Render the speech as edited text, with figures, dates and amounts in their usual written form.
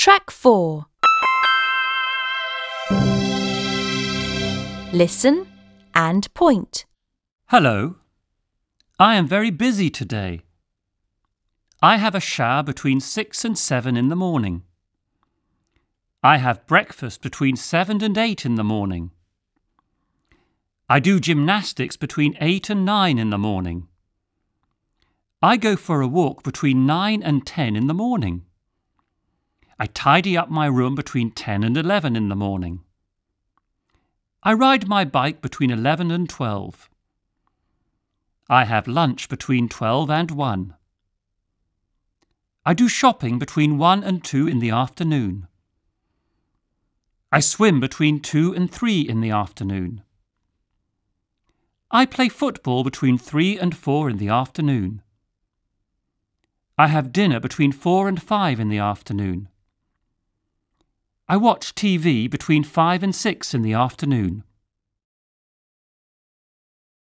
Track 4. Listen and point. Hello. I am very busy today. I have a shower between 6 and 7 in the morning. I have breakfast between 7 and 8 in the morning. I do gymnastics between 8 and 9 in the morning. I go for a walk between 9 and 10 in the morning. I tidy up my room between 10 and 11 in the morning. I ride my bike between 11 and 12. I have lunch between 12 and 1. I do shopping between 1 and 2 in the afternoon. I swim between 2 and 3 in the afternoon. I play football between 3 and 4 in the afternoon. I have dinner between 4 and 5 in the afternoon. I watch TV between 5 and 6 in the afternoon.